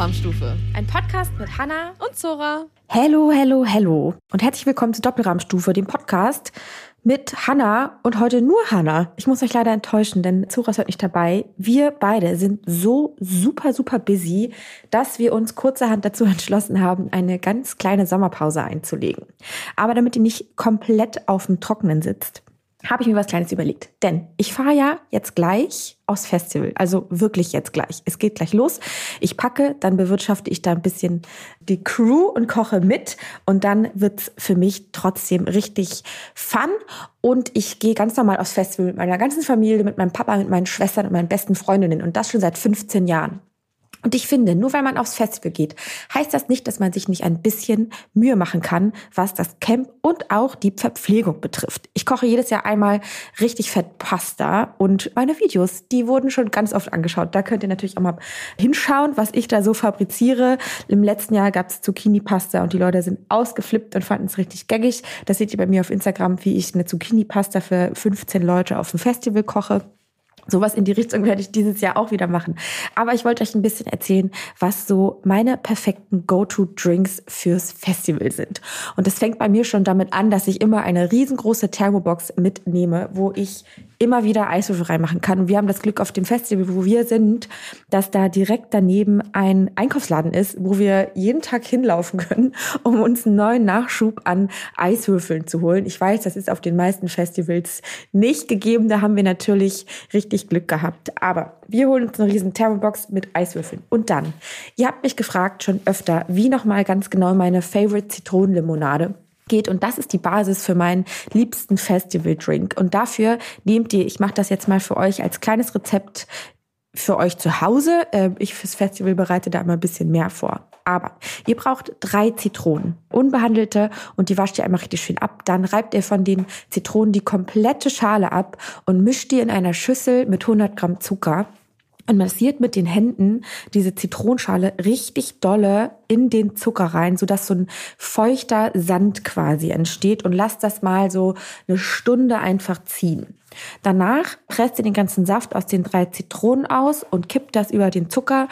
Doppelrahmstufe. Ein Podcast mit Hannah und Zora. Hello, hello, hello. Und herzlich willkommen zu Doppelrahmstufe, dem Podcast mit Hannah und heute nur Hannah. Ich muss euch leider enttäuschen, denn Zora ist heute nicht dabei. Wir beide sind so super busy, dass wir uns kurzerhand dazu entschlossen haben, eine ganz kleine Sommerpause einzulegen. Aber damit ihr nicht komplett auf dem Trockenen sitzt, habe ich mir was Kleines überlegt. Denn ich fahre ja jetzt gleich aufs Festival. Also wirklich jetzt gleich. Es geht gleich los. Ich packe, dann bewirtschafte ich da ein bisschen die Crew und koche mit. Und dann wird's für mich trotzdem richtig fun. Und ich gehe ganz normal aufs Festival mit meiner ganzen Familie, mit meinem Papa, mit meinen Schwestern und meinen besten Freundinnen. Und das schon seit 15 Jahren. Und ich finde, nur weil man aufs Festival geht, heißt das nicht, dass man sich nicht ein bisschen Mühe machen kann, was das Camp und auch die Verpflegung betrifft. Ich koche jedes Jahr einmal richtig fett Pasta und meine Videos, die wurden schon ganz oft angeschaut. Da könnt ihr natürlich auch mal hinschauen, was ich da so fabriziere. Im letzten Jahr gab es Zucchini-Pasta und die Leute sind ausgeflippt und fanden es richtig gaggig. Das seht ihr bei mir auf Instagram, wie ich eine Zucchini-Pasta für 15 Leute auf dem Festival koche. Sowas in die Richtung werde ich dieses Jahr auch wieder machen. Aber ich wollte euch ein bisschen erzählen, was so meine perfekten Go-To-Drinks fürs Festival sind. Und das fängt bei mir schon damit an, dass ich immer eine riesengroße Thermobox mitnehme, wo ich immer wieder Eiswürfel reinmachen kann. Und wir haben das Glück auf dem Festival, wo wir sind, dass da direkt daneben ein Einkaufsladen ist, wo wir jeden Tag hinlaufen können, um uns einen neuen Nachschub an Eiswürfeln zu holen. Ich weiß, das ist auf den meisten Festivals nicht gegeben. Da haben wir natürlich richtig Glück gehabt. Aber wir holen uns eine riesen Thermobox mit Eiswürfeln. Und dann, ihr habt mich gefragt schon öfter, wie nochmal ganz genau meine Favorite Zitronenlimonade geht. Und das ist die Basis für meinen liebsten Festival-Drink. Und dafür nehmt ihr, ich mache das jetzt mal für euch als kleines Rezept für euch zu Hause. Ich fürs Festival bereite da immer ein bisschen mehr vor. Aber ihr braucht 3 Zitronen, unbehandelte, und die wascht ihr einmal richtig schön ab. Dann reibt ihr von den Zitronen die komplette Schale ab und mischt die in einer Schüssel mit 100 Gramm Zucker. Und massiert mit den Händen diese Zitronenschale richtig dolle in den Zucker rein, sodass so ein feuchter Sand quasi entsteht, und lasst das mal so eine Stunde einfach ziehen. Danach presst ihr den ganzen Saft aus den 3 Zitronen aus und kippt das über den Zucker.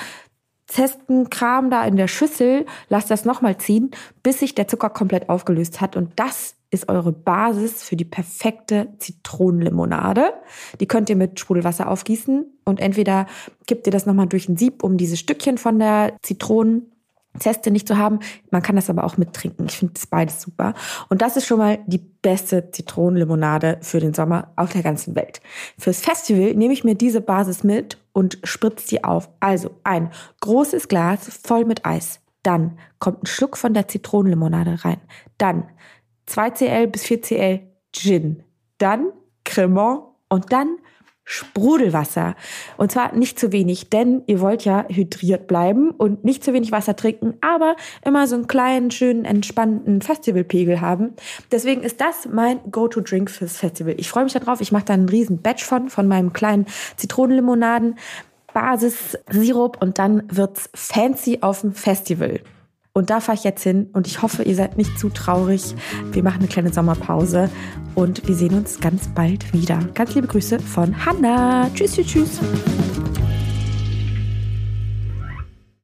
Kram da in der Schüssel, lasst das nochmal ziehen, bis sich der Zucker komplett aufgelöst hat. Und das ist eure Basis für die perfekte Zitronenlimonade. Die könnt ihr mit Sprudelwasser aufgießen und entweder kippt ihr das nochmal durch ein Sieb, um diese Stückchen von der Zitronenzeste nicht zu haben. Man kann das aber auch mittrinken. Ich finde das beides super. Und das ist schon mal die beste Zitronenlimonade für den Sommer auf der ganzen Welt. Fürs Festival nehme ich mir diese Basis mit und spritze die auf. Also ein großes Glas voll mit Eis. Dann kommt ein Schluck von der Zitronenlimonade rein. Dann 2 cl bis 4 cl Gin. Dann Cremant und dann Sprudelwasser. Und zwar nicht zu wenig, denn ihr wollt ja hydriert bleiben und nicht zu wenig Wasser trinken, aber immer so einen kleinen, schönen, entspannten Festivalpegel haben. Deswegen ist das mein Go-To-Drink fürs Festival. Ich freue mich darauf. Ich mache da einen riesen Batch von meinem kleinen Zitronenlimonaden, Basis-Sirup, und dann wird's fancy auf dem Festival. Und da fahre ich jetzt hin und ich hoffe, ihr seid nicht zu traurig. Wir machen eine kleine Sommerpause und wir sehen uns ganz bald wieder. Ganz liebe Grüße von Hannah. Tschüss.